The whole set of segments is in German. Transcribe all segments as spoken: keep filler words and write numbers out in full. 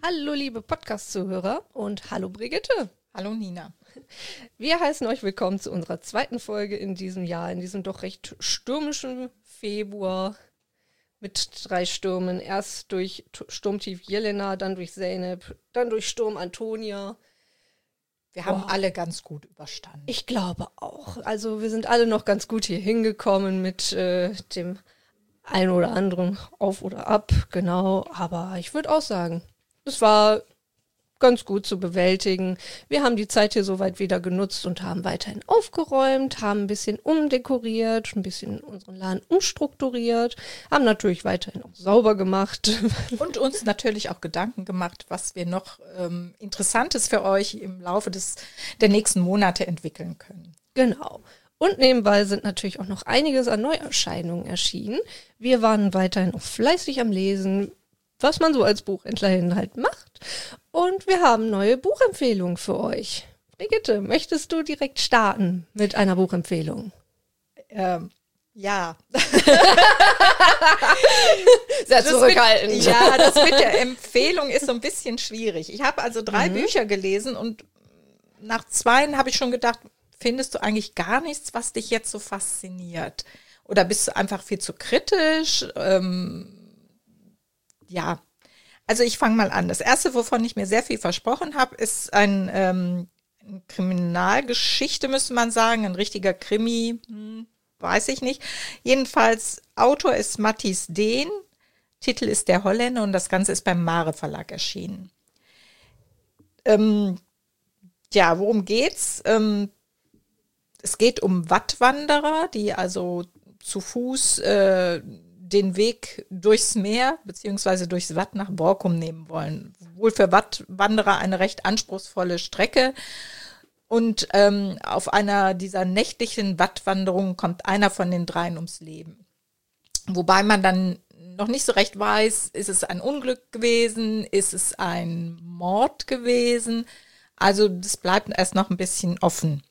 Hallo liebe Podcast-Zuhörer und hallo Brigitte. Hallo Nina. Wir heißen euch willkommen zu unserer zweiten Folge in diesem Jahr, in diesem doch recht stürmischen Februar mit drei Stürmen. Erst durch Sturmtief Jelena, dann durch Zeynep, dann durch Sturm Antonia. Wir haben Boah. alle ganz gut überstanden. Ich glaube auch. Also wir sind alle noch ganz gut hier hingekommen mit äh, dem ein oder anderen Auf oder Ab, genau. Aber ich würde auch sagen, es war ganz gut zu bewältigen. Wir haben die Zeit hier soweit wieder genutzt und haben weiterhin aufgeräumt, haben ein bisschen umdekoriert, ein bisschen unseren Laden umstrukturiert, haben natürlich weiterhin auch sauber gemacht. Und uns natürlich auch Gedanken gemacht, was wir noch ähm, Interessantes für euch im Laufe des, der nächsten Monate entwickeln können. Genau. Und nebenbei sind natürlich auch noch einiges an Neuerscheinungen erschienen. Wir waren weiterhin auch fleißig am Lesen, was man so als Buchhändlerin halt macht. Und wir haben neue Buchempfehlungen für euch. Brigitte, möchtest du direkt starten mit einer Buchempfehlung? Ähm, ja. Sehr zurückhaltend. Mit, ja, das mit der Empfehlung ist so ein bisschen schwierig. Ich habe also drei mhm. Bücher gelesen und nach zweien habe ich schon gedacht, findest du eigentlich gar nichts, was dich jetzt so fasziniert? Oder bist du einfach viel zu kritisch? Ähm, ja, also ich fange mal an. Das erste, wovon ich mir sehr viel versprochen habe, ist ein, ähm, eine Kriminalgeschichte, müsste man sagen, ein richtiger Krimi, hm, weiß ich nicht. Jedenfalls, Autor ist Matthijs Deen, Titel ist Der Holländer und das Ganze ist beim Mare Verlag erschienen. Ähm, ja, worum geht's? Ähm, es geht um Wattwanderer, die also zu Fuß äh, den Weg durchs Meer beziehungsweise durchs Watt nach Borkum nehmen wollen. Wohl für Wattwanderer eine recht anspruchsvolle Strecke. Und ähm, auf einer dieser nächtlichen Wattwanderungen kommt einer von den dreien ums Leben. Wobei man dann noch nicht so recht weiß, ist es ein Unglück gewesen, ist es ein Mord gewesen. Also das bleibt erst noch ein bisschen offen.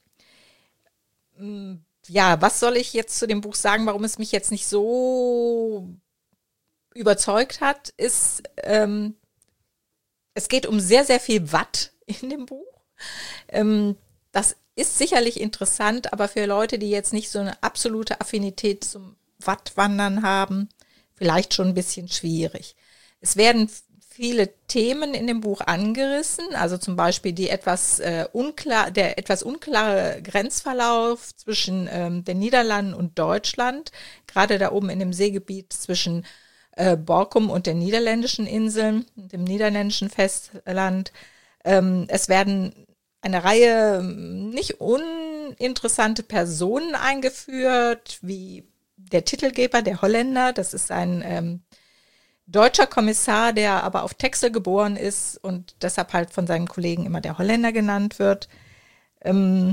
Ja, was soll ich jetzt zu dem Buch sagen, warum es mich jetzt nicht so überzeugt hat, ist, ähm, es geht um sehr, sehr viel Watt in dem Buch. Ähm, das ist sicherlich interessant, aber für Leute, die jetzt nicht so eine absolute Affinität zum Wattwandern haben, vielleicht schon ein bisschen schwierig. Es werden viele Themen in dem Buch angerissen, also zum Beispiel die etwas äh, unklar, der etwas unklare Grenzverlauf zwischen ähm, den Niederlanden und Deutschland, gerade da oben in dem Seegebiet zwischen äh, Borkum und den niederländischen Inseln, dem niederländischen Festland. Ähm, es werden eine Reihe nicht uninteressante Personen eingeführt, wie der Titelgeber, der Holländer, das ist ein ähm, deutscher Kommissar, der aber auf Texel geboren ist und deshalb halt von seinen Kollegen immer der Holländer genannt wird. Ähm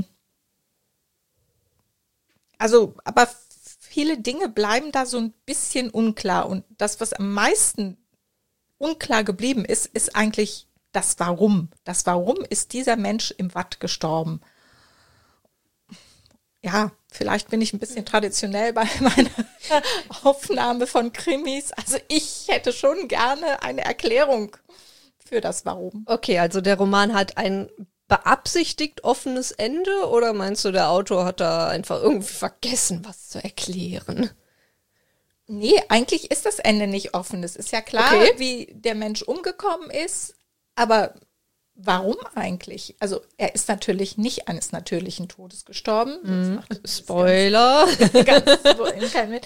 also, aber viele Dinge bleiben da so ein bisschen unklar. Und das, was am meisten unklar geblieben ist, ist eigentlich das Warum. Das Warum ist dieser Mensch im Watt gestorben. Ja, vielleicht bin ich ein bisschen traditionell bei meiner Aufnahme von Krimis. Also ich hätte schon gerne eine Erklärung für das Warum. Okay, also der Roman hat ein beabsichtigt offenes Ende oder meinst du, der Autor hat da einfach irgendwie vergessen, was zu erklären? Nee, eigentlich ist das Ende nicht offen. Es ist ja klar, okay, wie der Mensch umgekommen ist, aber warum eigentlich? Also er ist natürlich nicht eines natürlichen Todes gestorben. Mhm. Spoiler. Ganz, ganz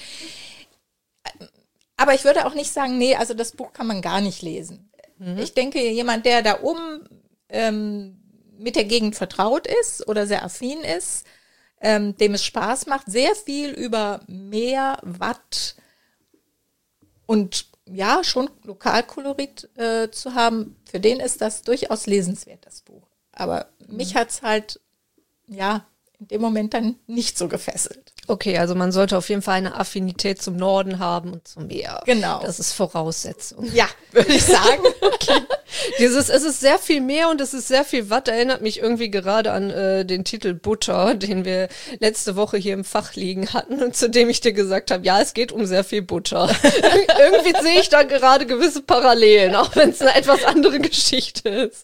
Aber ich würde auch nicht sagen, nee, also das Buch kann man gar nicht lesen. Mhm. Ich denke, jemand, der da oben ähm, mit der Gegend vertraut ist oder sehr affin ist, ähm, dem es Spaß macht, sehr viel über Meer, Watt und ja, schon Lokalkolorit äh, zu haben, für den ist das durchaus lesenswert, das Buch. Aber mhm. mich hat's halt, ja, in dem Moment dann nicht so gefesselt. Okay, also man sollte auf jeden Fall eine Affinität zum Norden haben und zum Meer. Genau. Das ist Voraussetzung. Ja, würde ich sagen. Okay. Dieses, es ist sehr viel Meer und es ist sehr viel Watt, erinnert mich irgendwie gerade an äh, den Titel Butter, den wir letzte Woche hier im Fach liegen hatten und zu dem ich dir gesagt habe, ja, es geht um sehr viel Butter. Irgendwie sehe ich da gerade gewisse Parallelen, auch wenn es eine etwas andere Geschichte ist.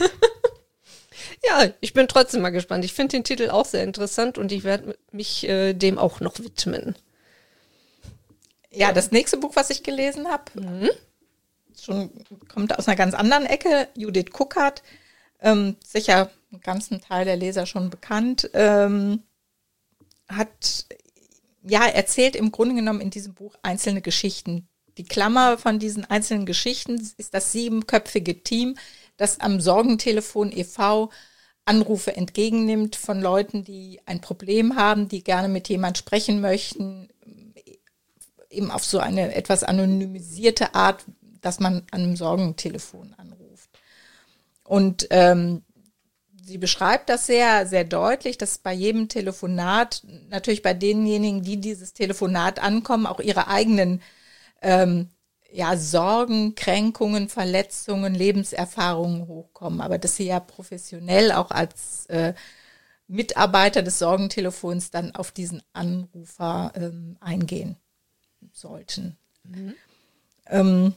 Ja, ich bin trotzdem mal gespannt. Ich finde den Titel auch sehr interessant und ich werde mich äh, dem auch noch widmen. Ja, das nächste Buch, was ich gelesen habe, mhm. schon kommt aus einer ganz anderen Ecke. Judith Kuckert, ähm, sicher einen ganzen Teil der Leser schon bekannt, ähm, hat ja erzählt im Grunde genommen in diesem Buch einzelne Geschichten. Die Klammer von diesen einzelnen Geschichten ist das siebenköpfige Team, das am Sorgentelefon e V Anrufe entgegennimmt von Leuten, die ein Problem haben, die gerne mit jemand sprechen möchten, eben auf so eine etwas anonymisierte Art, dass man an einem Sorgentelefon anruft. Und ähm, sie beschreibt das sehr, sehr deutlich, dass bei jedem Telefonat, natürlich bei denjenigen, die dieses Telefonat ankommen, auch ihre eigenen ähm, ja, Sorgen, Kränkungen, Verletzungen, Lebenserfahrungen hochkommen, aber dass sie ja professionell auch als äh, Mitarbeiter des Sorgentelefons dann auf diesen Anrufer ähm, eingehen sollten. Mhm. Ähm,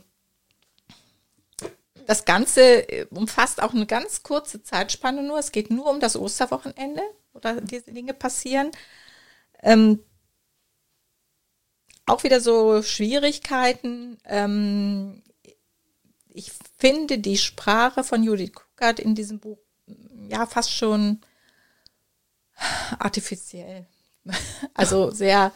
das Ganze umfasst auch eine ganz kurze Zeitspanne nur. Es geht nur um das Osterwochenende, oder diese Dinge passieren. Ähm, Auch wieder so Schwierigkeiten. Ähm, ich finde die Sprache von Judith Kuckert in diesem Buch ja fast schon artifiziell. Also sehr,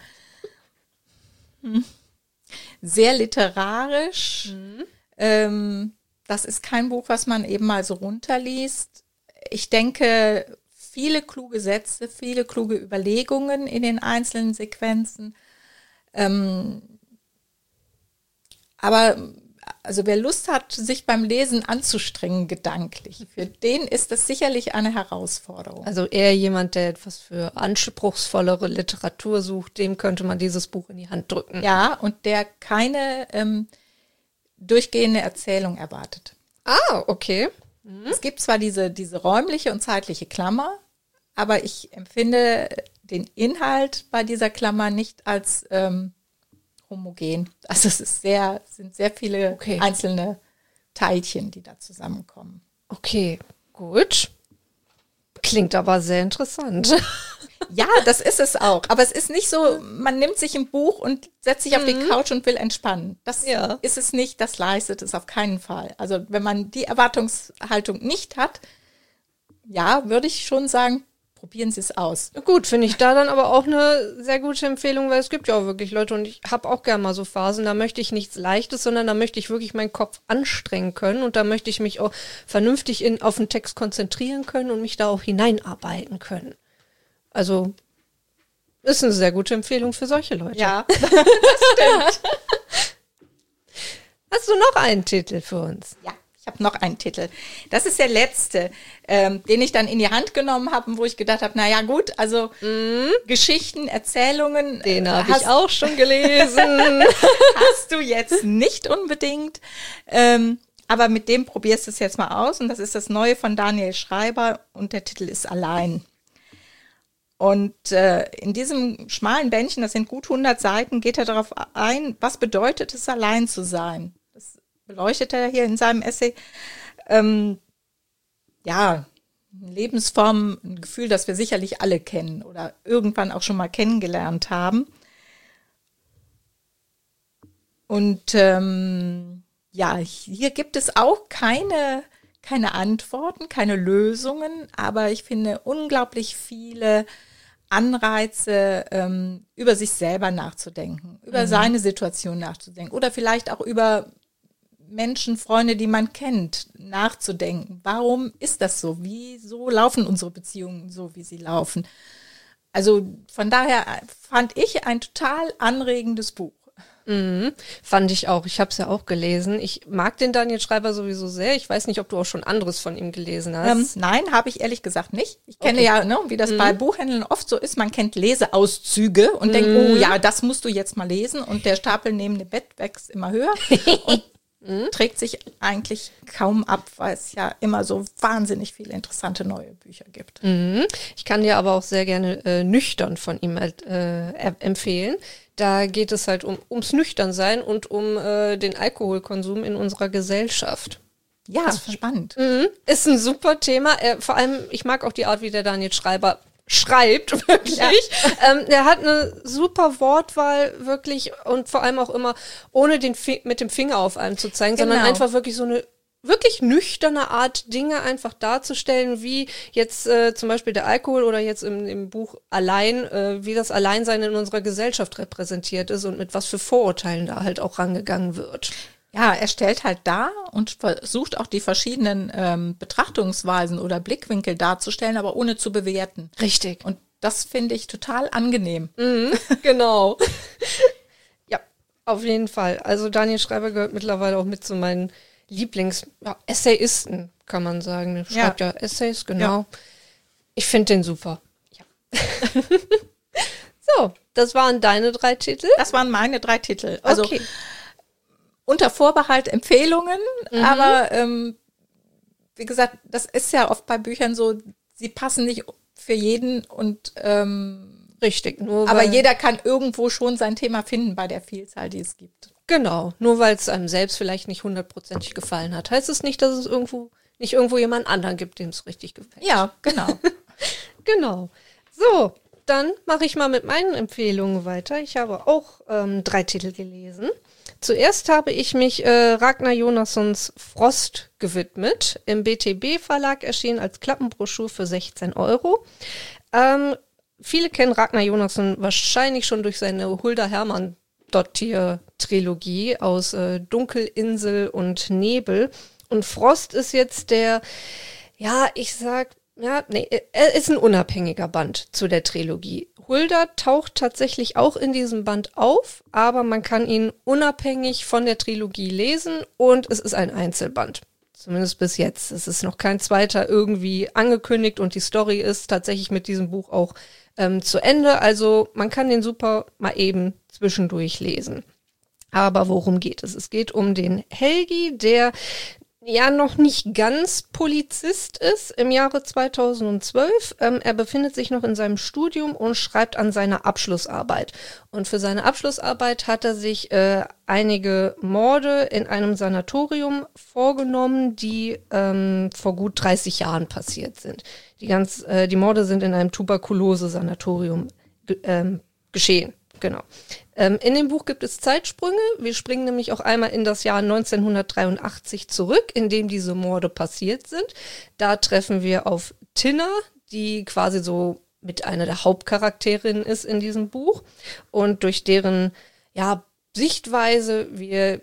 sehr literarisch. Mhm. Ähm, das ist kein Buch, was man eben mal so runterliest. Ich denke, viele kluge Sätze, viele kluge Überlegungen in den einzelnen Sequenzen. Ähm, aber also wer Lust hat, sich beim Lesen anzustrengen gedanklich, für den ist das sicherlich eine Herausforderung. Also eher jemand, der etwas für anspruchsvollere Literatur sucht, dem könnte man dieses Buch in die Hand drücken. Ja, und der keine ähm, durchgehende Erzählung erwartet. Ah, okay. Mhm. Es gibt zwar diese, diese räumliche und zeitliche Klammer, aber ich empfinde den Inhalt bei dieser Klammer nicht als ähm, homogen. Also es ist sehr, sind sehr viele okay. einzelne Teilchen, die da zusammenkommen. Okay, gut. Klingt aber sehr interessant. Ja, das ist es auch. Aber es ist nicht so, man nimmt sich ein Buch und setzt sich mhm. auf die Couch und will entspannen. Das ja. ist es nicht, das leistet es auf keinen Fall. Also wenn man die Erwartungshaltung nicht hat, ja, würde ich schon sagen, probieren Sie es aus. Gut, finde ich da dann aber auch eine sehr gute Empfehlung, weil es gibt ja auch wirklich Leute und ich habe auch gerne mal so Phasen, da möchte ich nichts Leichtes, sondern da möchte ich wirklich meinen Kopf anstrengen können und da möchte ich mich auch vernünftig in, auf den Text konzentrieren können und mich da auch hineinarbeiten können. Also ist eine sehr gute Empfehlung für solche Leute. Ja, das stimmt. Hast du noch einen Titel für uns? Ja. Ich habe noch einen Titel. Das ist der letzte, ähm, den ich dann in die Hand genommen habe, wo ich gedacht habe, na ja gut, also mm. Geschichten, Erzählungen. Den habe ich auch schon gelesen. Hast du jetzt nicht unbedingt. Ähm, aber mit dem probierst du es jetzt mal aus. Und das ist das Neue von Daniel Schreiber und der Titel ist Allein. Und äh, in diesem schmalen Bändchen, das sind gut hundert Seiten, geht er darauf ein, was bedeutet es, allein zu sein. Beleuchtet er hier in seinem Essay, ähm, ja, eine Lebensform, ein Gefühl, das wir sicherlich alle kennen oder irgendwann auch schon mal kennengelernt haben. Und ähm, ja, hier gibt es auch keine, keine Antworten, keine Lösungen, aber ich finde unglaublich viele Anreize, ähm, über sich selber nachzudenken, über mhm. seine Situation nachzudenken oder vielleicht auch über Menschen, Freunde, die man kennt, nachzudenken. Warum ist das so? Wieso laufen unsere Beziehungen so, wie sie laufen? Also von daher fand ich ein total anregendes Buch. Mhm. Fand ich auch. Ich habe es ja auch gelesen. Ich mag den Daniel Schreiber sowieso sehr. Ich weiß nicht, ob du auch schon anderes von ihm gelesen hast. Ähm, nein, habe ich ehrlich gesagt nicht. Ich kenne Okay. ja, ne, wie das Mhm. bei Buchhändlern oft so ist, man kennt Leseauszüge und denkt, oh ja, das musst du jetzt mal lesen. Und der Stapel neben dem Bett wächst immer höher und trägt sich eigentlich kaum ab, weil es ja immer so wahnsinnig viele interessante neue Bücher gibt. Mhm. Ich kann dir aber auch sehr gerne äh, nüchtern von ihm halt, äh, er- empfehlen. Da geht es halt um ums Nüchternsein und um äh, den Alkoholkonsum in unserer Gesellschaft. Ja, spannend. Mhm. Ist ein super Thema. Er, vor allem, ich mag auch die Art, wie der Daniel Schreiber schreibt, wirklich. Ja. Ähm, der hat eine super Wortwahl, wirklich, und vor allem auch immer, ohne den Fi- mit dem Finger auf einem zu zeigen, sondern Genau. einfach wirklich so eine wirklich nüchterne Art, Dinge einfach darzustellen, wie jetzt äh, zum Beispiel der Alkohol oder jetzt im, im Buch Allein, äh, wie das Alleinsein in unserer Gesellschaft repräsentiert ist und mit was für Vorurteilen da halt auch rangegangen wird. Ja, er stellt halt dar und versucht auch die verschiedenen ähm, Betrachtungsweisen oder Blickwinkel darzustellen, aber ohne zu bewerten. Richtig. Und das finde ich total angenehm. Mhm, genau. Ja, auf jeden Fall. Also Daniel Schreiber gehört mittlerweile auch mit zu meinen Lieblings-Essayisten, kann man sagen. Er schreibt ja, Essays, genau. Ja. Ich finde den super. Ja. So, das waren deine drei Titel. Das waren meine drei Titel. Also okay. unter Vorbehalt Empfehlungen, aber ähm, wie gesagt, das ist ja oft bei Büchern so, sie passen nicht für jeden und ähm, Richtig. Nur aber weil, jeder kann irgendwo schon sein Thema finden bei der Vielzahl, die es gibt. Genau. Nur weil es einem selbst vielleicht nicht hundertprozentig gefallen hat, heißt es nicht, dass es irgendwo nicht irgendwo jemand anderen gibt, dem es richtig gefällt. Ja, genau. Genau. So, dann mache ich mal mit meinen Empfehlungen weiter. Ich habe auch ähm, drei Titel gelesen. Zuerst habe ich mich äh, Ragnar Jonassons Frost gewidmet. Im B T B-Verlag erschienen als Klappenbroschur für sechzehn Euro. Ähm, viele kennen Ragnar Jonasson wahrscheinlich schon durch seine Hulda Hermann Dottir-Trilogie aus äh, Dunkelinsel und Nebel. Und Frost ist jetzt der, ja, ich sag, ja, nee, er ist ein unabhängiger Band zu der Trilogie. Hulda taucht tatsächlich auch in diesem Band auf, aber man kann ihn unabhängig von der Trilogie lesen und es ist ein Einzelband. Zumindest bis jetzt. Es ist noch kein zweiter irgendwie angekündigt und die Story ist tatsächlich mit diesem Buch auch ähm, zu Ende. Also man kann den super mal eben zwischendurch lesen. Aber worum geht es? Es geht um den Helgi, der ja noch nicht ganz Polizist ist im Jahre zweitausendzwölf. Ähm, er befindet sich noch in seinem Studium und schreibt an seiner Abschlussarbeit. Und für seine Abschlussarbeit hat er sich äh, einige Morde in einem Sanatorium vorgenommen, die ähm, vor gut dreißig Jahren passiert sind. Die, ganz, äh, die Morde sind in einem Tuberkulose-Sanatorium ge- ähm, geschehen. Genau. Ähm, in dem Buch gibt es Zeitsprünge. Wir springen nämlich auch einmal in das Jahr neunzehnhundertdreiundachtzig zurück, in dem diese Morde passiert sind. Da treffen wir auf Tinna, die quasi so mit einer der Hauptcharakterinnen ist in diesem Buch. Und durch deren ja, Sichtweise wir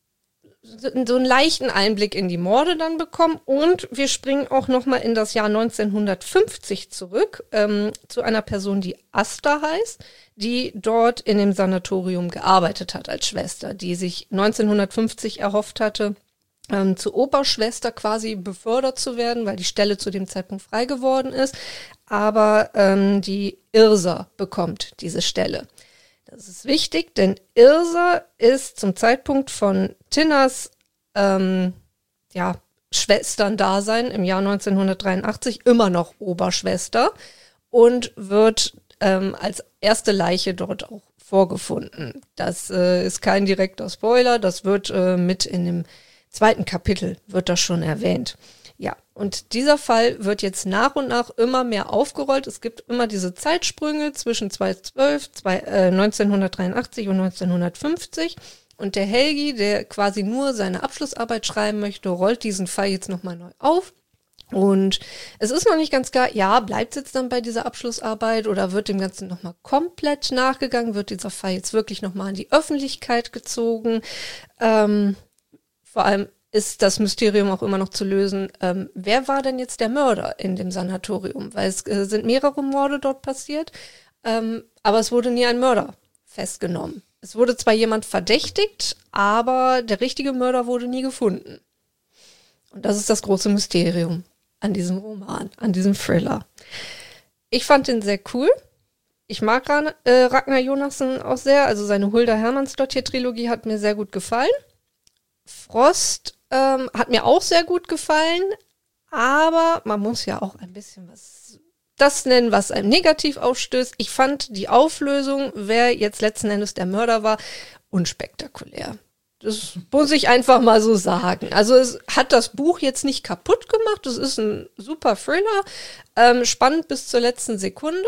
so einen leichten Einblick in die Morde dann bekommen. Und wir springen auch nochmal in das Jahr neunzehnhundertfünfzig zurück, ähm, zu einer Person, die Asta heißt, die dort in dem Sanatorium gearbeitet hat als Schwester, die sich neunzehnhundertfünfzig erhofft hatte, ähm, zur Oberschwester quasi befördert zu werden, weil die Stelle zu dem Zeitpunkt frei geworden ist. Aber ähm, die Irsa bekommt diese Stelle. Das ist wichtig, denn Irsa ist zum Zeitpunkt von Tinnas ähm, ja, Schwesterndasein im Jahr neunzehnhundertdreiundachtzig immer noch Oberschwester und wird ähm, als erste Leiche dort auch vorgefunden. Das äh, ist kein direkter Spoiler, das wird äh, mit in dem zweiten Kapitel, wird das schon erwähnt. Ja, und dieser Fall wird jetzt nach und nach immer mehr aufgerollt. Es gibt immer diese Zeitsprünge zwischen zweitausendzwölf, zwei, äh, neunzehnhundertdreiundachtzig und neunzehnhundertfünfzig. Und der Helgi, der quasi nur seine Abschlussarbeit schreiben möchte, rollt diesen Fall jetzt nochmal neu auf. Und es ist noch nicht ganz klar, ja, bleibt es jetzt dann bei dieser Abschlussarbeit oder wird dem Ganzen nochmal komplett nachgegangen? Wird dieser Fall jetzt wirklich nochmal in die Öffentlichkeit gezogen? Ähm, vor allem ist das Mysterium auch immer noch zu lösen, ähm, wer war denn jetzt der Mörder in dem Sanatorium? Weil es äh, sind mehrere Morde dort passiert, ähm, aber es wurde nie ein Mörder festgenommen. es wurde zwar jemand verdächtigt, aber der richtige Mörder wurde nie gefunden. Und das ist das große Mysterium an diesem Roman, an diesem Thriller. Ich fand ihn sehr cool. Ich mag Ran- äh, Ragnar Jonasson auch sehr. Also seine Hulda Hermannsdottir-Trilogie hat mir sehr gut gefallen. Frost ähm, hat mir auch sehr gut gefallen. Aber man muss ja auch ein bisschen was das nennen, was einem negativ aufstößt. Ich fand die Auflösung, wer jetzt letzten Endes der Mörder war, unspektakulär. Das muss ich einfach mal so sagen. Also es hat das Buch jetzt nicht kaputt gemacht. Es ist ein super Thriller, ähm, spannend bis zur letzten Sekunde.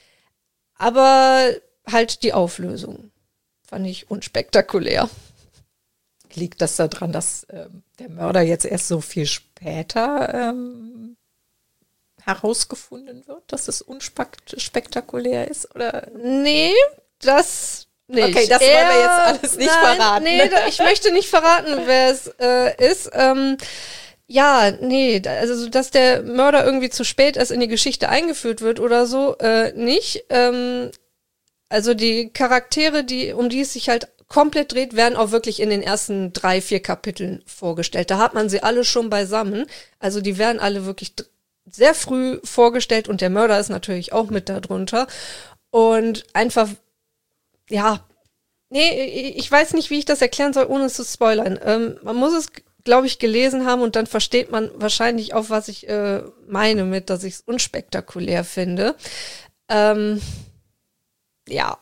Aber halt die Auflösung fand ich unspektakulär. Liegt das daran, dass ähm, der Mörder jetzt erst so viel später ähm, herausgefunden wird, dass es unspektakulär ist? Oder? Nee, das nicht. Okay, das wollen wir jetzt alles nicht nein, verraten. Nee, da, ich möchte nicht verraten, wer es äh, ist. Ähm, ja, nee, also dass der Mörder irgendwie zu spät erst in die Geschichte eingeführt wird oder so, äh, nicht. Ähm, also die Charaktere, die um die es sich halt komplett dreht, werden auch wirklich in den ersten drei, vier Kapiteln vorgestellt. Da hat man sie alle schon beisammen. Also die werden alle wirklich sehr früh vorgestellt und der Mörder ist natürlich auch mit darunter. Und einfach, ja, nee, ich weiß nicht, wie ich das erklären soll, ohne es zu spoilern. Ähm, man muss es, glaube ich, gelesen haben und dann versteht man wahrscheinlich auch, was ich äh, meine mit, dass ich es unspektakulär finde. Ähm, ja.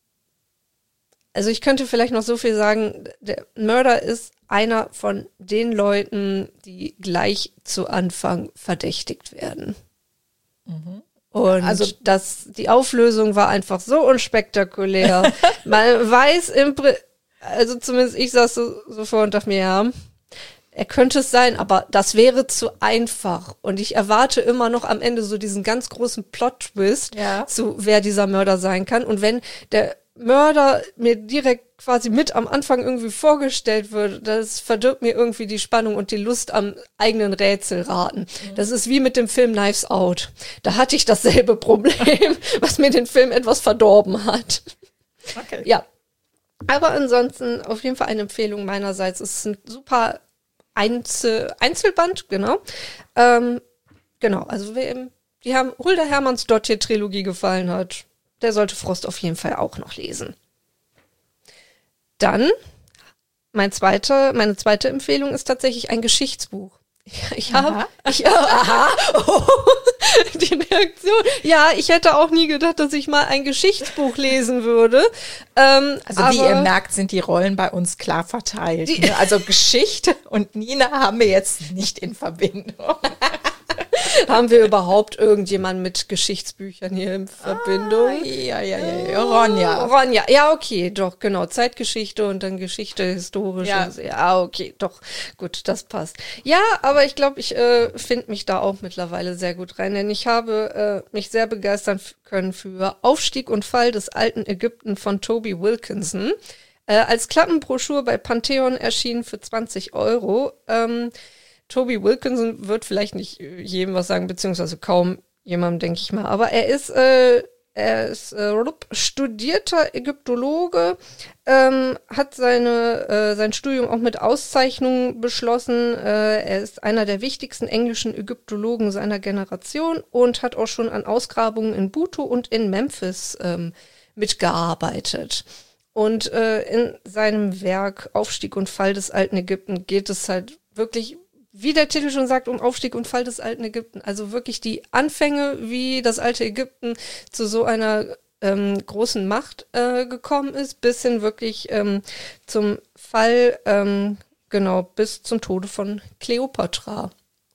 Also ich könnte vielleicht noch so viel sagen, der Mörder ist einer von den Leuten, die gleich zu Anfang verdächtigt werden. Mhm. Und also das, die Auflösung war einfach so unspektakulär. Man weiß im Pri- also zumindest ich saß so, so vor und dachte mir, ja, er könnte es sein, aber das wäre zu einfach. Und ich erwarte immer noch am Ende so diesen ganz großen Plot-Twist, ja, zu wer dieser Mörder sein kann. Und wenn der Mörder mir direkt quasi mit am Anfang irgendwie vorgestellt wird, das verdirbt mir irgendwie die Spannung und die Lust am eigenen Rätselraten. Mhm. Das ist wie mit dem Film Knives Out. Da hatte ich dasselbe Problem, was mir den Film etwas verdorben hat. Okay. Ja. Aber ansonsten auf jeden Fall eine Empfehlung meinerseits. Es ist ein super Einzel- Einzelband, genau. Ähm, genau, also wem die haben Hulda Hermannsdottir-Trilogie gefallen hat, der sollte Frost auf jeden Fall auch noch lesen. Dann, mein zweite, meine zweite Empfehlung ist tatsächlich ein Geschichtsbuch. Ich habe, ich, aha, oh, die Reaktion. Ja, ich hätte auch nie gedacht, dass ich mal ein Geschichtsbuch lesen würde. Ähm, also aber wie ihr merkt, sind die Rollen bei uns klar verteilt. Ne? Also Geschichte und Nina haben wir jetzt nicht in Verbindung. Haben wir überhaupt irgendjemanden mit Geschichtsbüchern hier in Verbindung? Ah, ja, ja, ja, ja, Ronja. Ronja, ja, okay, doch, genau. Zeitgeschichte und dann Geschichte, historisch. Ja, und, ja okay, doch, gut, das passt. Ja, aber ich glaube, ich äh, finde mich da auch mittlerweile sehr gut rein, denn ich habe äh, mich sehr begeistern f- können für Aufstieg und Fall des alten Ägypten von Toby Wilkinson. Äh, als Klappenbroschur bei Pantheon erschienen für zwanzig Euro. Ähm, Toby Wilkinson wird vielleicht nicht jedem was sagen, beziehungsweise kaum jemandem, denke ich mal. Aber er ist, äh, er ist äh, studierter Ägyptologe, ähm, hat seine, äh, sein Studium auch mit Auszeichnung beschlossen. Äh, er ist einer der wichtigsten englischen Ägyptologen seiner Generation und hat auch schon an Ausgrabungen in Buto und in Memphis ähm, mitgearbeitet. Und äh, in seinem Werk Aufstieg und Fall des alten Ägypten geht es halt wirklich, wie der Titel schon sagt, um Aufstieg und Fall des alten Ägypten. Also wirklich die Anfänge, wie das alte Ägypten zu so einer ähm, großen Macht äh, gekommen ist, bis hin wirklich ähm, zum Fall, ähm, genau, bis zum Tode von Kleopatra.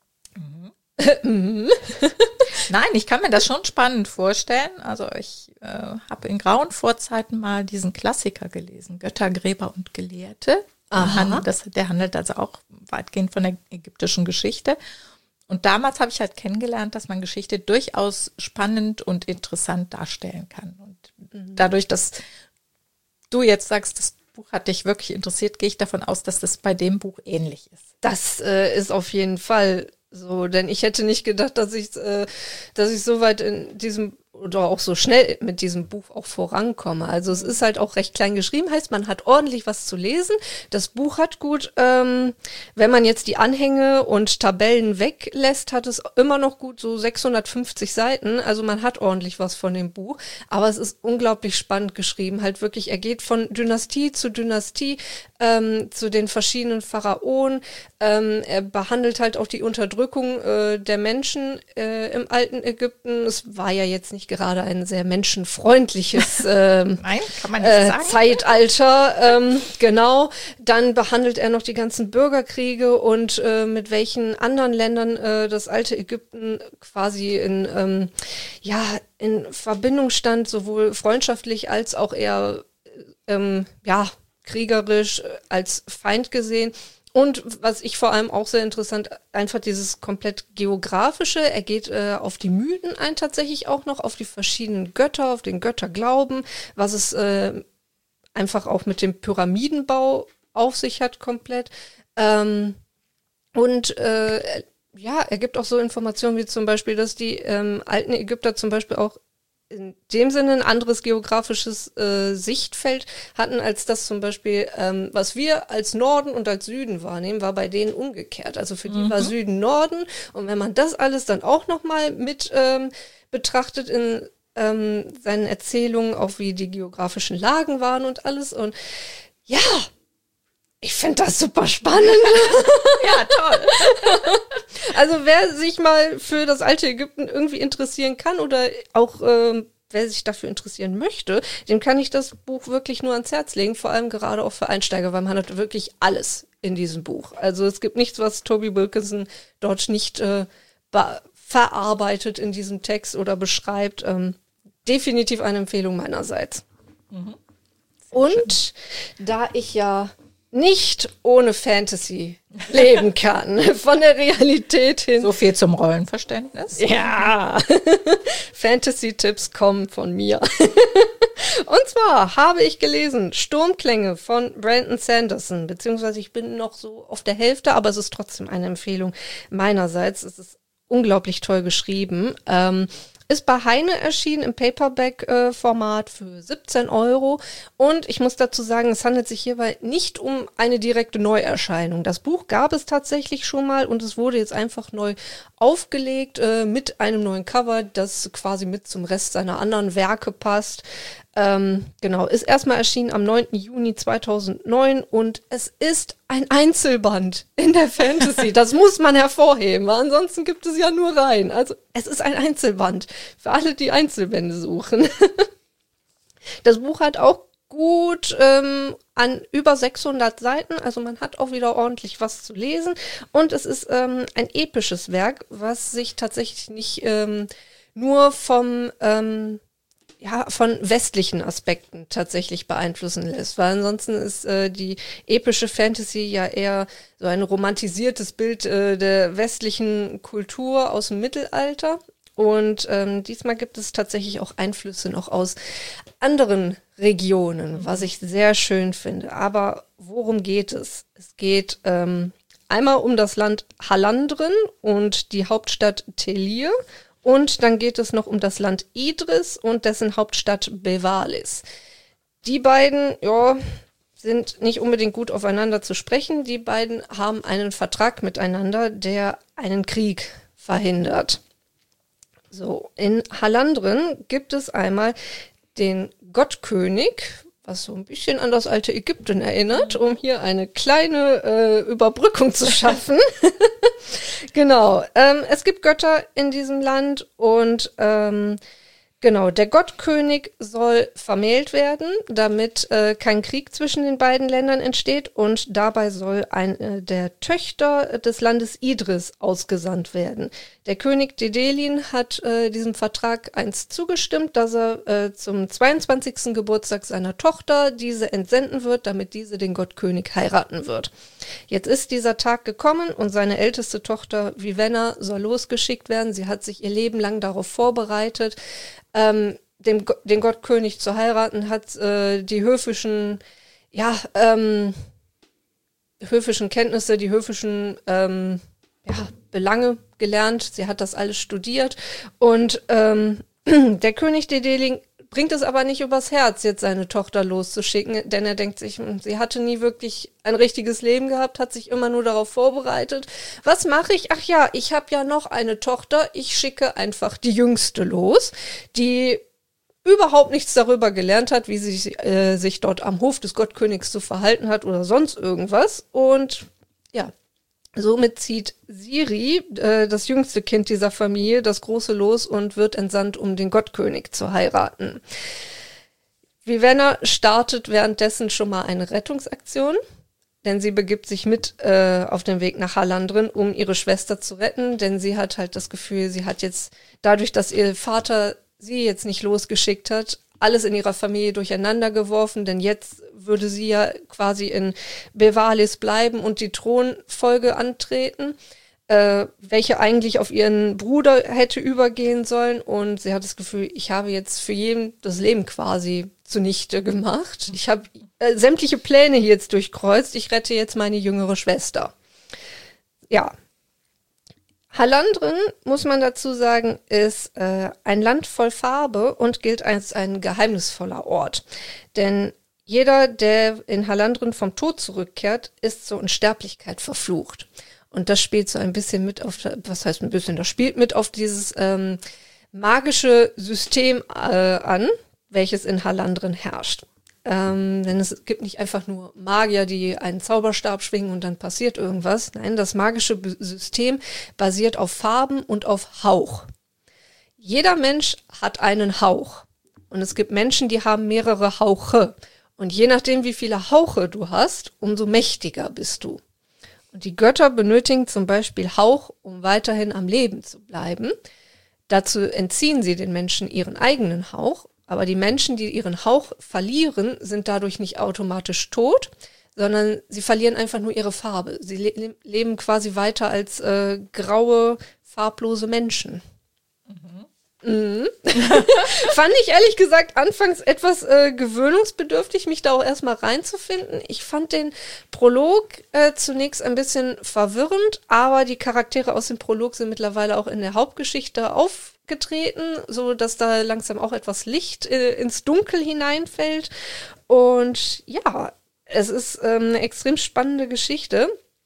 Mhm. Nein, ich kann mir das schon spannend vorstellen. Also ich äh, habe in grauen Vorzeiten mal diesen Klassiker gelesen, Götter, Gräber und Gelehrte. Aha. Das, der handelt also auch weitgehend von der ägyptischen Geschichte. Und damals habe ich halt kennengelernt, dass man Geschichte durchaus spannend und interessant darstellen kann. Und mhm. dadurch, dass du jetzt sagst, das Buch hat dich wirklich interessiert, gehe ich davon aus, dass das bei dem Buch ähnlich ist. Das äh, ist auf jeden Fall so, denn ich hätte nicht gedacht, dass ich, äh, dass ich so weit in diesem oder auch so schnell mit diesem Buch auch vorankomme. Also es ist halt auch recht klein geschrieben, heißt, man hat ordentlich was zu lesen. Das Buch hat gut, ähm, wenn man jetzt die Anhänge und Tabellen weglässt, hat es immer noch gut so sechshundertfünfzig Seiten. Also man hat ordentlich was von dem Buch, aber es ist unglaublich spannend geschrieben. Halt wirklich, er geht von Dynastie zu Dynastie, ähm, zu den verschiedenen Pharaonen. Ähm, er behandelt halt auch die Unterdrückung äh, der Menschen äh, im alten Ägypten. Es war ja jetzt nicht gerade ein sehr menschenfreundliches ähm, Nein, kann man nicht äh, sagen. Zeitalter. Ähm, genau. Dann behandelt er noch die ganzen Bürgerkriege und äh, mit welchen anderen Ländern äh, das alte Ägypten quasi in, ähm, ja, in Verbindung stand, sowohl freundschaftlich als auch eher ähm, ja, kriegerisch äh, als Feind gesehen. Und was ich vor allem auch sehr interessant, einfach dieses komplett geografische. Er geht äh, auf die Mythen ein, tatsächlich auch noch, auf die verschiedenen Götter, auf den Götterglauben, was es äh, einfach auch mit dem Pyramidenbau auf sich hat komplett. Ähm, und äh, ja, er gibt auch so Informationen wie zum Beispiel, dass die ähm, alten Ägypter zum Beispiel auch in dem Sinne ein anderes geografisches äh, Sichtfeld hatten, als das zum Beispiel, ähm, was wir als Norden und als Süden wahrnehmen, war bei denen umgekehrt. Also für die mhm. war Süden Norden. Und wenn man das alles dann auch nochmal mit ähm, betrachtet in ähm, seinen Erzählungen, auch wie die geografischen Lagen waren und alles. Und ja, ich finde das super spannend. Ja, toll. Also wer sich mal für das alte Ägypten irgendwie interessieren kann oder auch ähm, wer sich dafür interessieren möchte, dem kann ich das Buch wirklich nur ans Herz legen, vor allem gerade auch für Einsteiger, weil man hat wirklich alles in diesem Buch. Also es gibt nichts, was Toby Wilkinson dort nicht äh, verarbeitet in diesem Text oder beschreibt. Ähm, definitiv eine Empfehlung meinerseits. Mhm. Und schön. Da ich ja nicht ohne Fantasy leben kann. Von der Realität hin. So viel zum Rollenverständnis. Ja. Fantasy-Tipps kommen von mir. Und zwar habe ich gelesen Sturmklänge von Brandon Sanderson, beziehungsweise ich bin noch so auf der Hälfte, aber es ist trotzdem eine Empfehlung meinerseits. Es ist unglaublich toll geschrieben. Ähm, Ist bei Heine erschienen im Paperback-Format für siebzehn Euro. Und ich muss dazu sagen, es handelt sich hierbei nicht um eine direkte Neuerscheinung. Das Buch gab es tatsächlich schon mal und es wurde jetzt einfach neu aufgelegt äh, mit einem neuen Cover, das quasi mit zum Rest seiner anderen Werke passt. Ähm, genau, ist erstmal erschienen am neunten Juni zweitausendneun und es ist ein Einzelband in der Fantasy. Das muss man hervorheben, weil ansonsten gibt es ja nur Reihen. Also es ist ein Einzelband für alle, die Einzelbände suchen. Das Buch hat auch gut ähm, an über sechshundert Seiten, also man hat auch wieder ordentlich was zu lesen und es ist ähm, ein episches Werk, was sich tatsächlich nicht ähm, nur vom ähm, ja, von westlichen Aspekten tatsächlich beeinflussen lässt, weil ansonsten ist äh, die epische Fantasy ja eher so ein romantisiertes Bild äh, der westlichen Kultur aus dem Mittelalter und ähm, diesmal gibt es tatsächlich auch Einflüsse noch aus anderen Regionen, was ich sehr schön finde. Aber worum geht es? Es geht ähm, einmal um das Land Halandren und die Hauptstadt Telir. Und dann geht es noch um das Land Idris und dessen Hauptstadt Bevalis. Die beiden, ja, sind nicht unbedingt gut aufeinander zu sprechen. Die beiden haben einen Vertrag miteinander, der einen Krieg verhindert. So, in Halandren gibt es einmal den Gottkönig, was so ein bisschen an das alte Ägypten erinnert, um hier eine kleine äh, Überbrückung zu schaffen. Genau, ähm, es gibt Götter in diesem Land und ähm, genau, der Gottkönig soll vermählt werden, damit äh, kein Krieg zwischen den beiden Ländern entsteht und dabei soll eine der Töchter des Landes Idris ausgesandt werden. Der König Dedelin hat äh, diesem Vertrag einst zugestimmt, dass er äh, zum zweiundzwanzigsten Geburtstag seiner Tochter diese entsenden wird, damit diese den Gottkönig heiraten wird. Jetzt ist dieser Tag gekommen und seine älteste Tochter Vivenna soll losgeschickt werden. Sie hat sich ihr Leben lang darauf vorbereitet, ähm, den, den Gottkönig zu heiraten, hat äh, die höfischen, ja, ähm, höfischen Kenntnisse, die höfischen ähm, ja, Belange gelernt. Sie hat das alles studiert und ähm, der König Dedeling bringt es aber nicht übers Herz, jetzt seine Tochter loszuschicken, denn er denkt sich, sie hatte nie wirklich ein richtiges Leben gehabt, hat sich immer nur darauf vorbereitet. Was mache ich? Ach ja, ich habe ja noch eine Tochter, ich schicke einfach die Jüngste los, die überhaupt nichts darüber gelernt hat, wie sie äh, sich dort am Hof des Gottkönigs zu verhalten hat oder sonst irgendwas. Und ja, somit zieht Siri, äh, das jüngste Kind dieser Familie, das große los und wird entsandt, um den Gottkönig zu heiraten. Vivenna startet währenddessen schon mal eine Rettungsaktion, denn sie begibt sich mit äh, auf den Weg nach Halandren, um ihre Schwester zu retten, denn sie hat halt das Gefühl, sie hat jetzt, dadurch, dass ihr Vater sie jetzt nicht losgeschickt hat, alles in ihrer Familie durcheinander geworfen, denn jetzt würde sie ja quasi in Bevalis bleiben und die Thronfolge antreten, äh, welche eigentlich auf ihren Bruder hätte übergehen sollen. Und sie hat das Gefühl, ich habe jetzt für jeden das Leben quasi zunichte gemacht. Ich habe äh, sämtliche Pläne hier jetzt durchkreuzt. Ich rette jetzt meine jüngere Schwester. Ja. Halandren, muss man dazu sagen, ist äh, ein Land voll Farbe und gilt als ein geheimnisvoller Ort. Denn jeder, der in Halandren vom Tod zurückkehrt, ist zur Unsterblichkeit verflucht. Und das spielt so ein bisschen mit auf, was heißt ein bisschen, das spielt mit auf dieses ähm, magische System äh, an, welches in Halandren herrscht. Ähm, denn es gibt nicht einfach nur Magier, die einen Zauberstab schwingen und dann passiert irgendwas. Nein, das magische B- System basiert auf Farben und auf Hauch. Jeder Mensch hat einen Hauch. Und es gibt Menschen, die haben mehrere Hauche. Und je nachdem, wie viele Hauche du hast, umso mächtiger bist du. Und die Götter benötigen zum Beispiel Hauch, um weiterhin am Leben zu bleiben. Dazu entziehen sie den Menschen ihren eigenen Hauch. Aber die Menschen, die ihren Hauch verlieren, sind dadurch nicht automatisch tot, sondern sie verlieren einfach nur ihre Farbe. Sie le- leben quasi weiter als äh, graue, farblose Menschen. Mhm. Mhm. Fand ich ehrlich gesagt anfangs etwas äh, gewöhnungsbedürftig, mich da auch erstmal reinzufinden. Ich fand den Prolog äh, zunächst ein bisschen verwirrend, aber die Charaktere aus dem Prolog sind mittlerweile auch in der Hauptgeschichte auf getreten, so dass da langsam auch etwas Licht äh, ins Dunkel hineinfällt. Und ja, es ist ähm, eine extrem spannende Geschichte,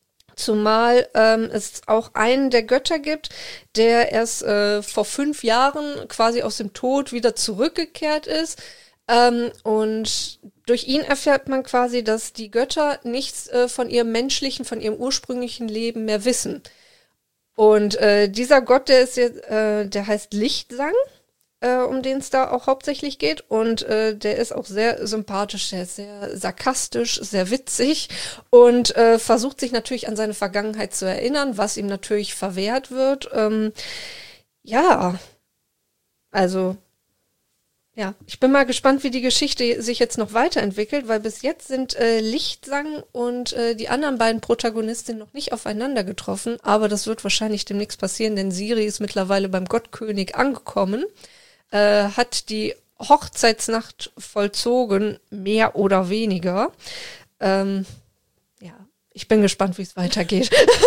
zumal ähm, es auch einen der Götter gibt, der erst äh, vor fünf Jahren quasi aus dem Tod wieder zurückgekehrt ist. Ähm, und durch ihn erfährt man quasi, dass die Götter nichts äh, von ihrem menschlichen, von ihrem ursprünglichen Leben mehr wissen. Und äh, dieser Gott, der ist jetzt, äh, der heißt Lichtsang, äh, um den es da auch hauptsächlich geht. Und äh, der ist auch sehr sympathisch, der ist sehr sarkastisch, sehr witzig und äh, versucht sich natürlich an seine Vergangenheit zu erinnern, was ihm natürlich verwehrt wird. Ähm, ja, also ja, ich bin mal gespannt, wie die Geschichte sich jetzt noch weiterentwickelt, weil bis jetzt sind äh, Lichtsang und äh, die anderen beiden Protagonistinnen noch nicht aufeinander getroffen, aber das wird wahrscheinlich demnächst passieren, denn Siri ist mittlerweile beim Gottkönig angekommen, äh, hat die Hochzeitsnacht vollzogen, mehr oder weniger. Ähm, ja, ich bin gespannt, wie es weitergeht.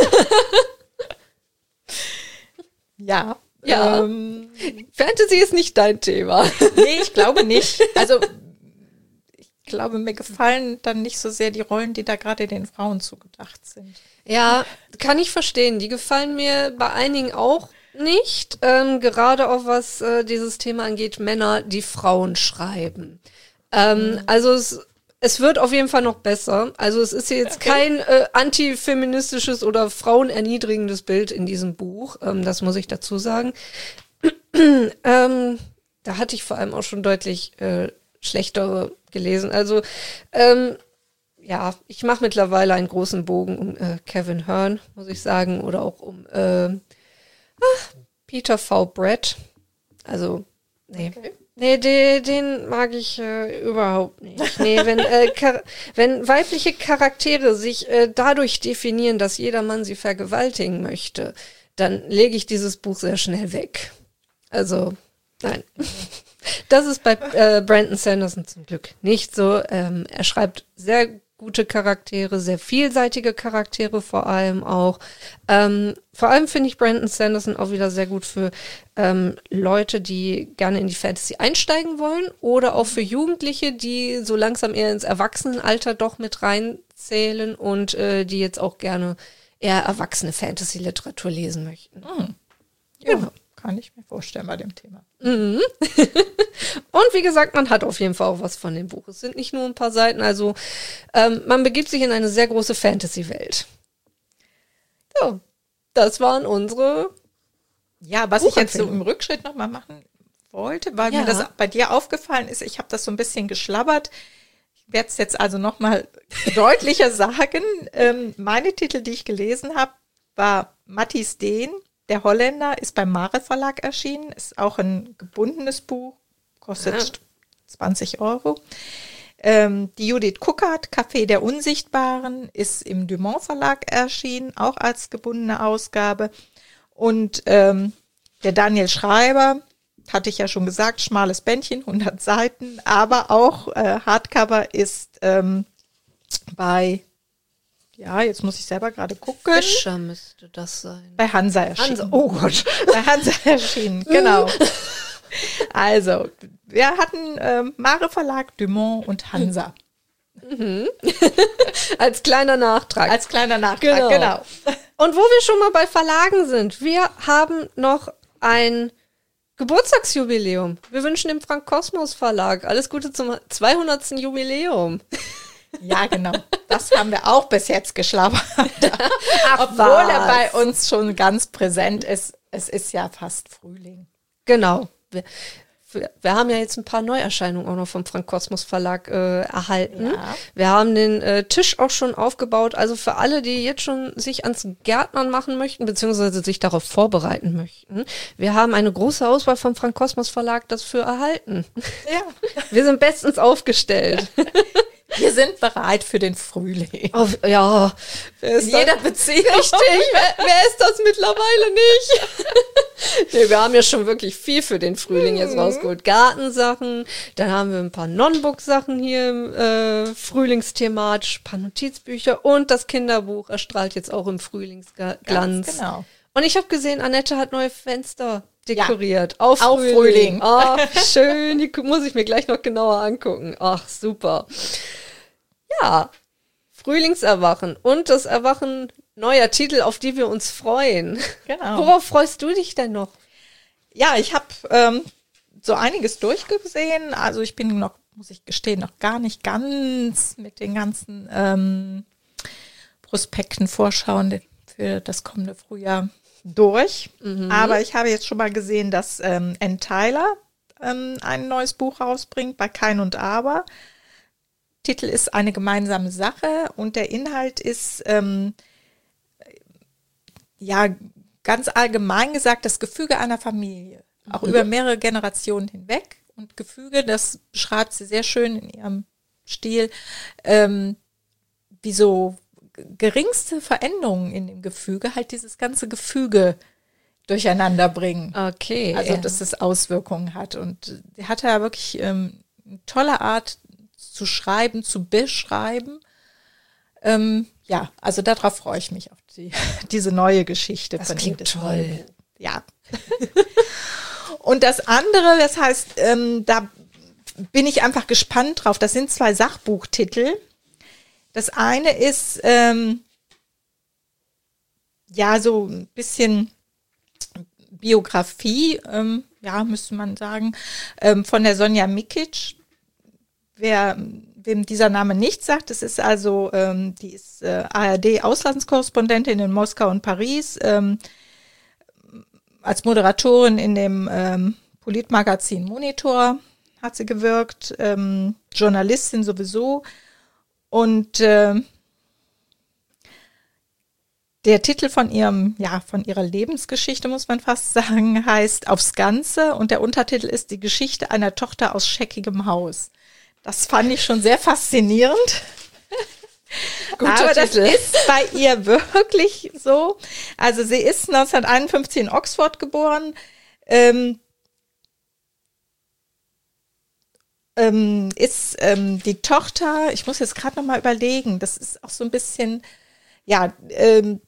Ja. Ja, ähm, Fantasy ist nicht dein Thema. Nee, ich glaube nicht. Also ich glaube, mir gefallen dann nicht so sehr die Rollen, die da gerade den Frauen zugedacht sind. Ja, kann ich verstehen. Die gefallen mir bei einigen auch nicht. Ähm, gerade auch was äh, dieses Thema angeht, Männer, die Frauen schreiben. Ähm, mhm. Also es, es wird auf jeden Fall noch besser. Also es ist jetzt okay. kein äh, antifeministisches oder frauenerniedrigendes Bild in diesem Buch. Ähm, das muss ich dazu sagen. ähm, da hatte ich vor allem auch schon deutlich äh, schlechtere gelesen. Also ähm, ja, ich mache mittlerweile einen großen Bogen um äh, Kevin Hearn, muss ich sagen, oder auch um äh, ach, Peter V. Brett. Also, nee. Okay. Nee, den, den mag ich äh, überhaupt nicht. Nee, wenn, äh, Char- wenn weibliche Charaktere sich äh, dadurch definieren, dass jeder Mann sie vergewaltigen möchte, dann lege ich dieses Buch sehr schnell weg. Also, nein. Das ist bei äh, Brandon Sanderson zum Glück nicht so. Ähm, er schreibt sehr gute Charaktere, sehr vielseitige Charaktere vor allem auch. Ähm, vor allem finde ich Brandon Sanderson auch wieder sehr gut für ähm, Leute, die gerne in die Fantasy einsteigen wollen oder auch für Jugendliche, die so langsam eher ins Erwachsenenalter doch mit reinzählen und äh, die jetzt auch gerne eher erwachsene Fantasy-Literatur lesen möchten. Mhm. Ja, ja, kann ich mir vorstellen bei dem Thema. Mhm. Und wie gesagt, man hat auf jeden Fall auch was von dem Buch. Es sind nicht nur ein paar Seiten, also ähm, man begibt sich in eine sehr große Fantasy-Welt. So, das waren unsere Ja, was ich jetzt so im Rückschritt nochmal machen wollte, weil Ja. mir das bei dir aufgefallen ist, ich habe das so ein bisschen geschlabbert. Ich werde es jetzt also nochmal deutlicher sagen. Ähm, meine Titel, die ich gelesen habe, war Matthijs Deen, der Holländer, ist beim Mare Verlag erschienen, ist auch ein gebundenes Buch, kostet Ja. zwanzig Euro. Ähm, die Judith Kuckert, Café der Unsichtbaren, ist im Dumont Verlag erschienen, auch als gebundene Ausgabe. Und ähm, der Daniel Schreiber, hatte ich ja schon gesagt, schmales Bändchen, hundert Seiten, aber auch äh, Hardcover ist ähm, bei, ja, jetzt muss ich selber gerade gucken, Fischer müsste das sein. bei Hansa erschienen. Hansa, oh Gott. Bei Hansa erschienen, genau. Also, wir hatten ähm, Mare Verlag, Dumont und Hansa. Als kleiner Nachtrag. Als kleiner Nachtrag, Genau. genau. Und wo wir schon mal bei Verlagen sind, wir haben noch ein Geburtstagsjubiläum. Wir wünschen dem Frank Kosmos Verlag alles Gute zum zweihundertsten Jubiläum. Ja, genau. Das haben wir auch bis jetzt geschlabbert. Obwohl was? er bei uns schon ganz präsent ist. Es ist ja fast Frühling. Genau. Wir, wir, wir haben ja jetzt ein paar Neuerscheinungen auch noch vom Frank Kosmos Verlag äh, erhalten. Ja. Wir haben den äh, Tisch auch schon aufgebaut. Also für alle, die jetzt schon sich ans Gärtnern machen möchten, beziehungsweise sich darauf vorbereiten möchten. Wir haben eine große Auswahl vom Frank Kosmos Verlag dafür erhalten. Ja. Wir sind bestens aufgestellt. Wir sind bereit für den Frühling. Auf, ja, wer ist In jeder das? Beziehung. Richtig, wer, wer ist das mittlerweile nicht? Nee, wir haben ja schon wirklich viel für den Frühling jetzt rausgeholt. Gartensachen, dann haben wir ein paar Non-Book-Sachen hier im äh, Frühlingsthematisch, ein paar Notizbücher und das Kinderbuch erstrahlt jetzt auch im Frühlingsglanz. Ganz genau. Und ich habe gesehen, Annette hat neue Fenster dekoriert. Auf Auf Frühling. Frühling. Ach, schön. Die muss ich mir gleich noch genauer angucken. Ach, super. Ja, Frühlingserwachen und das Erwachen neuer Titel, auf die wir uns freuen. Genau. Worauf freust du dich denn noch? Ja, ich habe ähm, so einiges durchgesehen. Also ich bin noch, muss ich gestehen, noch gar nicht ganz mit den ganzen ähm, Prospekten, Vorschauen für das kommende Frühjahr durch. Mhm. Aber ich habe jetzt schon mal gesehen, dass ähm, Ann Tyler ähm, ein neues Buch rausbringt bei Kein und Aber. Titel ist Eine gemeinsame Sache und der Inhalt ist ähm, ja ganz allgemein gesagt das Gefüge einer Familie, auch mhm. über mehrere Generationen hinweg. Und Gefüge, das beschreibt sie sehr schön in ihrem Stil, ähm, wie so geringste Veränderungen in dem Gefüge halt dieses ganze Gefüge durcheinander bringen. Okay. Also, dass es Auswirkungen hat. Und sie hatte ja wirklich ähm, eine tolle Art zu schreiben, zu beschreiben. Ähm, ja, also darauf freue ich mich, auf die, diese neue Geschichte. Das von klingt das toll. neue, ja. Und das andere, das heißt, ähm, da bin ich einfach gespannt drauf. Das sind zwei Sachbuchtitel. Das eine ist ähm, ja so ein bisschen Biografie, ähm, ja, müsste man sagen, ähm, von der Sonja Mikic. Wer, wem dieser Name nichts sagt, das ist also, ähm, die ist äh, A R D-Auslandskorrespondentin in Moskau und Paris, ähm, als Moderatorin in dem ähm, Politmagazin Monitor hat sie gewirkt, ähm, Journalistin sowieso. Und äh, der Titel von ihrem, ja, von ihrer Lebensgeschichte, muss man fast sagen, heißt Aufs Ganze und der Untertitel ist Die Geschichte einer Tochter aus scheckigem Haus. Das fand ich schon sehr faszinierend. Guter Aber Titel. Das ist bei ihr wirklich so. Also sie ist neunzehnhunderteinundfünfzig in Oxford geboren. Ähm, ähm, ist ähm, die Tochter, ich muss jetzt gerade noch mal überlegen, das ist auch so ein bisschen, ja, ähm,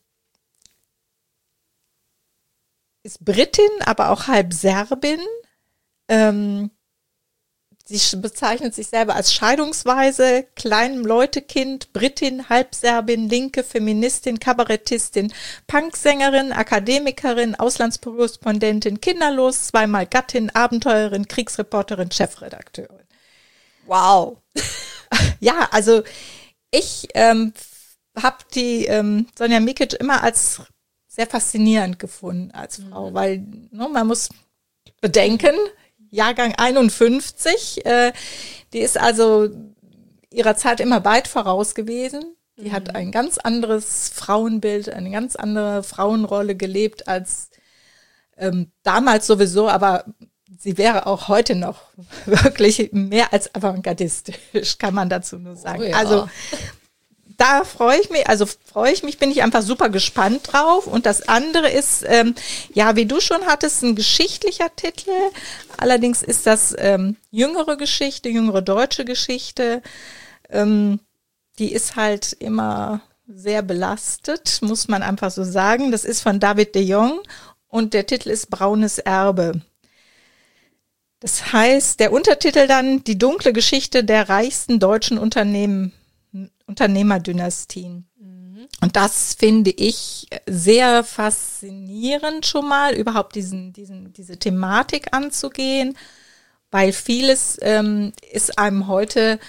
ist Britin, aber auch halb Serbin. Ähm, sie bezeichnet sich selber als scheidungsweise, kleinem Leutekind, Britin, halb Serbin, Linke, Feministin, Kabarettistin, Punksängerin, Akademikerin, Auslandskorrespondentin, kinderlos, zweimal Gattin, Abenteurerin, Kriegsreporterin, Chefredakteurin. Wow. Ja, also ich ähm, habe die ähm, Sonja Mikic immer als sehr faszinierend gefunden als Frau, mhm. weil ne, man muss bedenken, Jahrgang einundfünfzig, äh, die ist also ihrer Zeit immer weit voraus gewesen. Die mhm. hat ein ganz anderes Frauenbild, eine ganz andere Frauenrolle gelebt als ähm, damals sowieso, aber sie wäre auch heute noch wirklich mehr als avantgardistisch, kann man dazu nur sagen. Oh ja. Also da freue ich mich, also freue ich mich, bin ich einfach super gespannt drauf. Und das andere ist, ähm, ja, wie du schon hattest, ein geschichtlicher Titel. Allerdings ist das ähm, jüngere Geschichte, jüngere deutsche Geschichte. Ähm, die ist halt immer sehr belastet, muss man einfach so sagen. Das ist von David de Jong und der Titel ist Braunes Erbe. Das heißt, der Untertitel dann, die dunkle Geschichte der reichsten deutschen Unternehmen, Unternehmerdynastien. Mhm. Und das finde ich sehr faszinierend schon mal, überhaupt diesen, diesen, diese Thematik anzugehen, weil vieles ähm, ist einem heute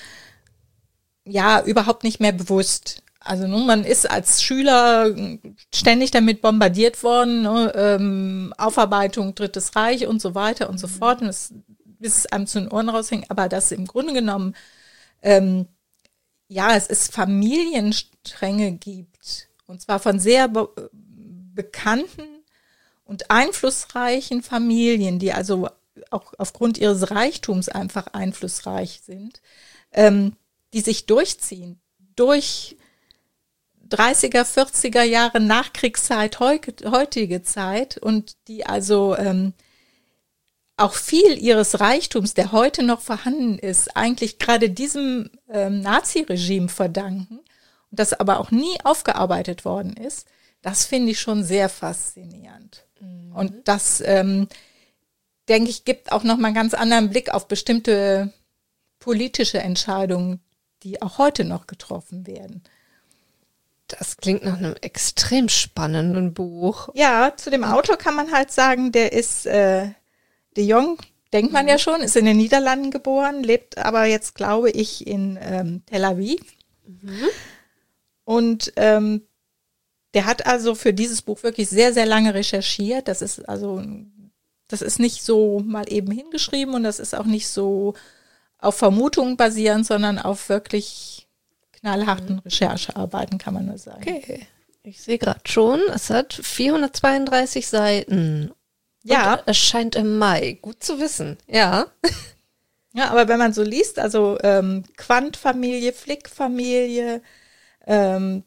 ja überhaupt nicht mehr bewusst. Also nun, man ist als Schüler ständig damit bombardiert worden, ne, ähm, Aufarbeitung, Drittes Reich und so weiter und so fort, und es, bis es einem zu den Ohren raushängt, aber das im Grunde genommen ähm, ja, es ist Familienstränge gibt, und zwar von sehr be- bekannten und einflussreichen Familien, die also auch aufgrund ihres Reichtums einfach einflussreich sind, ähm, die sich durchziehen, durch dreißiger, vierziger Jahre Nachkriegszeit, heu- heutige Zeit, und die also ähm, auch viel ihres Reichtums, der heute noch vorhanden ist, eigentlich gerade diesem ähm, Nazi-Regime verdanken, und das aber auch nie aufgearbeitet worden ist, das finde ich schon sehr faszinierend. Mhm. Und das, ähm, denke ich, gibt auch nochmal einen ganz anderen Blick auf bestimmte politische Entscheidungen, die auch heute noch getroffen werden. Das klingt nach einem extrem spannenden Buch. Ja, zu dem Autor kann man halt sagen, der ist äh, de Jong, denkt man ja schon, ist in den Niederlanden geboren, lebt aber jetzt, glaube ich, in ähm, Tel Aviv. Mhm. Und ähm, der hat also für dieses Buch wirklich sehr, sehr lange recherchiert. Das ist also, das ist nicht so mal eben hingeschrieben, und das ist auch nicht so auf Vermutungen basierend, sondern auf wirklich knallharten mhm. Recherchearbeiten, kann man nur sagen. Okay, ich sehe gerade schon, es hat vierhundertzweiunddreißig Seiten. Ja. Und erscheint im Mai. Gut zu wissen, ja. Ja, aber wenn man so liest, also ähm, Quandt-Familie, Flick-Familie, ähm,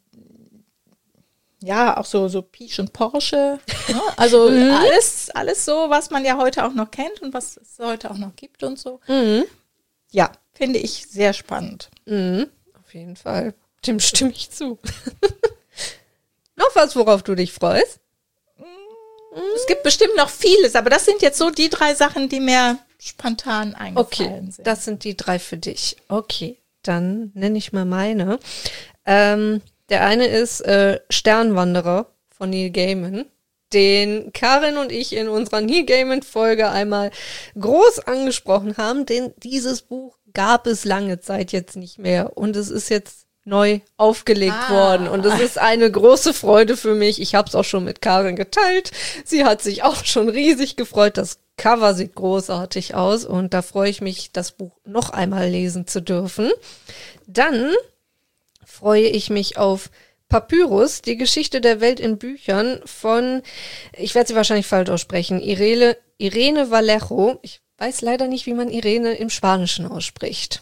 ja, auch so, so Piech und Porsche, ne? Also mhm. alles, alles so, was man ja heute auch noch kennt und was es heute auch noch gibt und so. Mhm. Ja, finde ich sehr spannend. Mhm. Auf jeden Fall. Dem stimme ich zu. Noch was, worauf du dich freust? Es gibt bestimmt noch vieles, aber das sind jetzt so die drei Sachen, die mir spontan eingefallen okay, sind. Das sind die drei für dich. Okay, dann nenne ich mal meine. Ähm, der eine ist äh, Sternwanderer von Neil Gaiman, den Karin und ich in unserer Neil Gaiman-Folge einmal groß angesprochen haben, denn dieses Buch gab es lange Zeit jetzt nicht mehr, und es ist jetzt neu aufgelegt ah. worden, und es ist eine große Freude für mich. Ich habe es auch schon mit Karin geteilt. Sie hat sich auch schon riesig gefreut. Das Cover sieht großartig aus, und da freue ich mich, das Buch noch einmal lesen zu dürfen. Dann freue ich mich auf Papyrus, die Geschichte der Welt in Büchern von, ich werde sie wahrscheinlich falsch aussprechen, Irene, Irene Vallejo. Ich weiß leider nicht, wie man Irene im Spanischen ausspricht.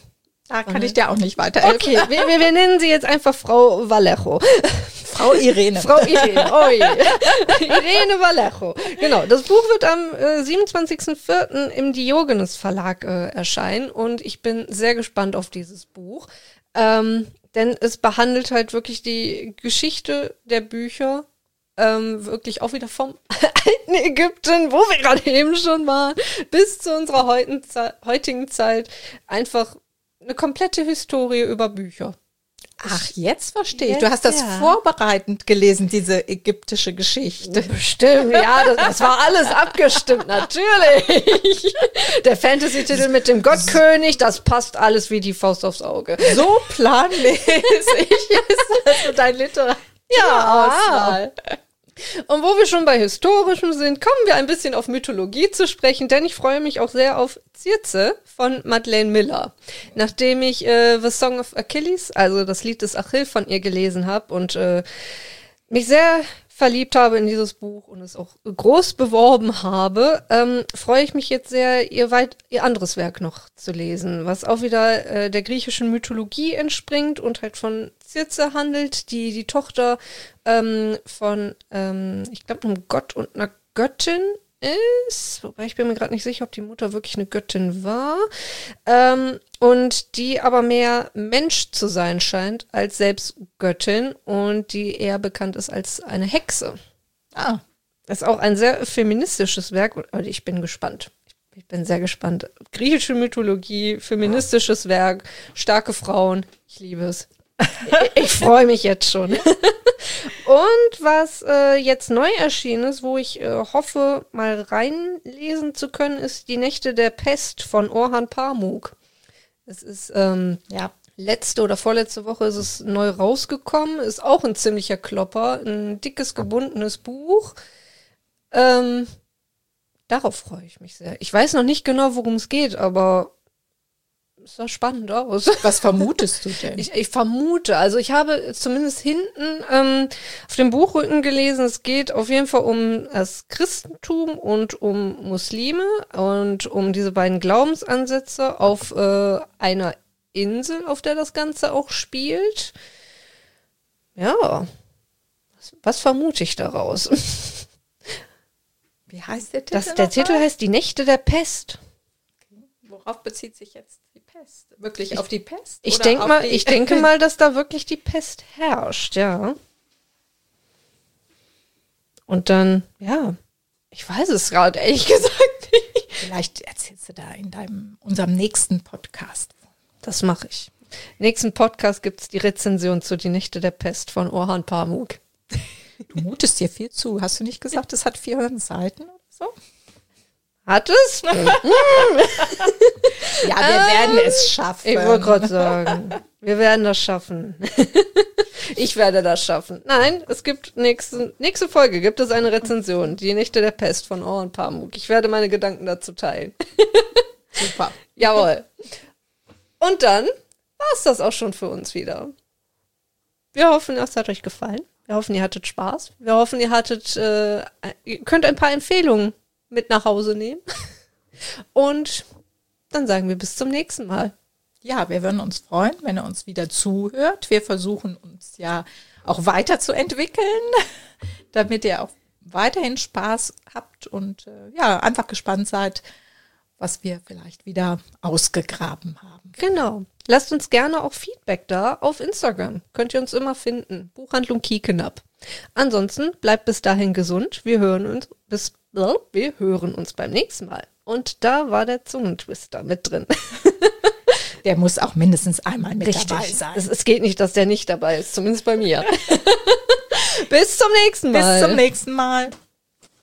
Da kann ich dir auch nicht weiterhelfen. Okay, wir, wir, wir nennen sie jetzt einfach Frau Vallejo. Frau Irene. Frau Irene, oh je. Irene Vallejo. Genau, das Buch wird am äh, siebenundzwanzigsten vierten im Diogenes Verlag äh, erscheinen und ich bin sehr gespannt auf dieses Buch. Ähm, denn es behandelt halt wirklich die Geschichte der Bücher, ähm, wirklich auch wieder vom alten Ägypten, wo wir gerade eben schon waren, bis zu unserer heutigen, Ze- heutigen Zeit. Einfach eine komplette Historie über Bücher. Ach, jetzt verstehe ich. Jetzt, Du hast das ja. vorbereitend gelesen, diese ägyptische Geschichte. Bestimmt, ja, das, das war alles abgestimmt, natürlich. Der Fantasy-Titel mit dem Gottkönig, das passt alles wie die Faust aufs Auge. So planmäßig ist also dein Literaturauswahl. Und wo wir schon bei Historischem sind, kommen wir ein bisschen auf Mythologie zu sprechen, denn ich freue mich auch sehr auf Circe von Madeleine Miller. Nachdem ich äh, The Song of Achilles, also das Lied des Achill von ihr gelesen habe und äh, mich sehr verliebt habe in dieses Buch und es auch groß beworben habe, ähm, freue ich mich jetzt sehr, ihr weit ihr anderes Werk noch zu lesen, was auch wieder äh, der griechischen Mythologie entspringt und halt von Circe handelt, die die Tochter ähm, von, ähm, ich glaube, einem Gott und einer Göttin ist, wobei ich bin mir gerade nicht sicher, ob die Mutter wirklich eine Göttin war, ähm, und die aber mehr Mensch zu sein scheint als selbst Göttin und die eher bekannt ist als eine Hexe. Ah, Das ist auch ein sehr feministisches Werk und ich bin gespannt. Ich bin sehr gespannt. Griechische Mythologie, feministisches Werk, starke Frauen, ich liebe es. Ich, ich freue mich jetzt schon. Und was äh, jetzt neu erschienen ist, wo ich äh, hoffe, mal reinlesen zu können, ist Die Nächte der Pest von Orhan Pamuk. Es ist ähm, ja. letzte oder vorletzte Woche ist es neu rausgekommen. Ist auch ein ziemlicher Klopper. Ein dickes, gebundenes Buch. Ähm, darauf freue ich mich sehr. Ich weiß noch nicht genau, worum es geht, aber es sah spannend aus. Was vermutest du denn? Ich, ich vermute, also ich habe zumindest hinten ähm, auf dem Buchrücken gelesen, es geht auf jeden Fall um das Christentum und um Muslime und um diese beiden Glaubensansätze auf äh, einer Insel, auf der das Ganze auch spielt. Ja, was, was vermute ich daraus? Wie heißt der Titel? Das, der Titel heißt Die Nächte der Pest. Worauf bezieht sich jetzt die Pest? Wirklich ich, auf die Pest? Ich, oder denk auf mal, die ich denke mal, dass da wirklich die Pest herrscht, ja. Und dann, ja, ich weiß es gerade ehrlich gesagt nicht. Vielleicht erzählst du da in deinem, unserem nächsten Podcast. Das mache ich. Im nächsten Podcast gibt es die Rezension zu Die Nächte der Pest von Orhan Pamuk. Du mutest dir viel zu. Hast du nicht gesagt, es hat vierhundert Seiten oder so? Hat es? Ja, wir werden es schaffen. Ich wollte gerade sagen, wir werden das schaffen. Ich werde das schaffen. Nein, es gibt nächste, nächste Folge gibt es eine Rezension, Die Nächte der Pest von Orhan Pamuk. Ich werde meine Gedanken dazu teilen. Super. Jawohl. Und dann war es das auch schon für uns wieder. Wir hoffen, es hat euch gefallen. Wir hoffen, ihr hattet Spaß. Wir hoffen, ihr hattet, äh, ihr könnt ein paar Empfehlungen mit nach Hause nehmen. Und dann sagen wir bis zum nächsten Mal. Ja, wir würden uns freuen, wenn ihr uns wieder zuhört. Wir versuchen uns ja auch weiterzuentwickeln, damit ihr auch weiterhin Spaß habt und äh, ja, einfach gespannt seid, was wir vielleicht wieder ausgegraben haben. Genau. Lasst uns gerne auch Feedback da auf Instagram. Könnt ihr uns immer finden. Buchhandlung Kiekenab. Ansonsten bleibt bis dahin gesund. Wir hören uns bis wir hören uns beim nächsten Mal. Und da war der Zungentwister mit drin. Der muss auch mindestens einmal mit Richtig. dabei sein. Es, es geht nicht, dass der nicht dabei ist, zumindest bei mir. Bis zum nächsten Mal. Bis zum nächsten Mal.